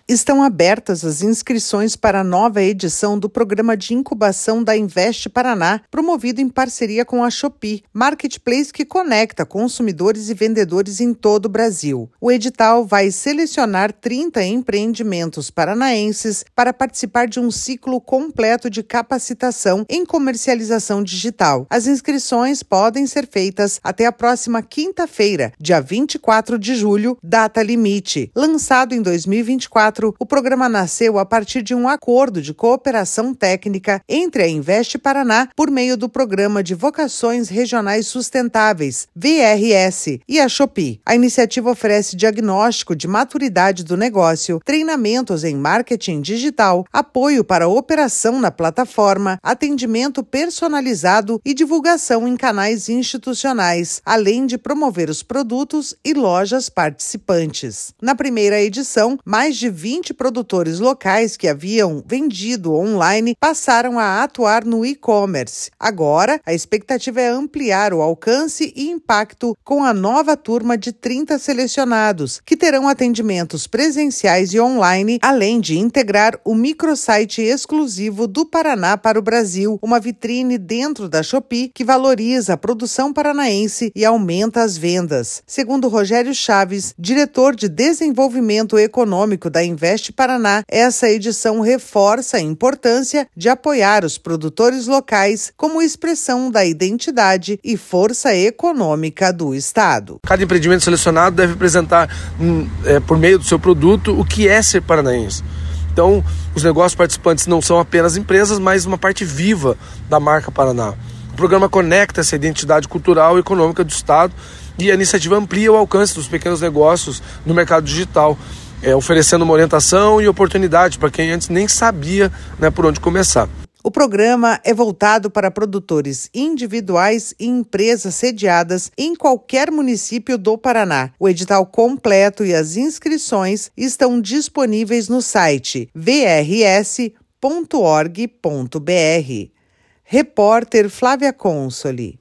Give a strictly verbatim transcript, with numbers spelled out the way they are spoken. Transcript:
Estão abertas as inscrições para a nova edição do programa de incubação da Invest Paraná, promovido em parceria com a Shopee, marketplace que conecta consumidores e vendedores em todo o Brasil. O edital vai selecionar trinta empreendimentos paranaenses para participar de um ciclo completo de capacitação em comercialização digital. As inscrições podem ser feitas até a próxima quinta-feira, dia vinte e quatro de julho, data limite. Lançado em dois mil e vinte e quatro, o programa nasceu a partir de um acordo de cooperação técnica entre a Invest Paraná, por meio do Programa de Vocações Regionais Sustentáveis, V R S, e a Shopee. A iniciativa oferece diagnóstico de maturidade do negócio, treinamentos em marketing digital, apoio para a operação na plataforma, atendimento personalizado e divulgação em canais institucionais, além de promover os produtos e lojas participantes. Na primeira edição, mais de vinte produtores locais que haviam vendido online passaram a atuar no e-commerce. Agora, a expectativa é ampliar o alcance e impacto com a nova turma de trinta selecionados, que terão atendimentos presenciais e online, além de integrar o microsite exclusivo do Paraná para o Brasil, uma vitrine dentro da Shopee que valoriza a produção paranaense e aumenta as vendas. Segundo Rogério Chaves, diretor de Desenvolvimento Econômico da Invest Paraná, essa edição reforça a importância de apoiar os produtores locais como expressão da identidade e força econômica do Estado. Cada empreendimento selecionado deve apresentar, é, por meio do seu produto, o que é ser paranaense. Então, os negócios participantes não são apenas empresas, mas uma parte viva da marca Paraná. O programa conecta essa identidade cultural e econômica do Estado e a iniciativa amplia o alcance dos pequenos negócios no mercado digital, É, oferecendo uma orientação e oportunidade para quem antes nem sabia, né, por onde começar. O programa é voltado para produtores individuais e empresas sediadas em qualquer município do Paraná. O edital completo e as inscrições estão disponíveis no site v r s ponto org ponto b r. Repórter Flávia Consoli.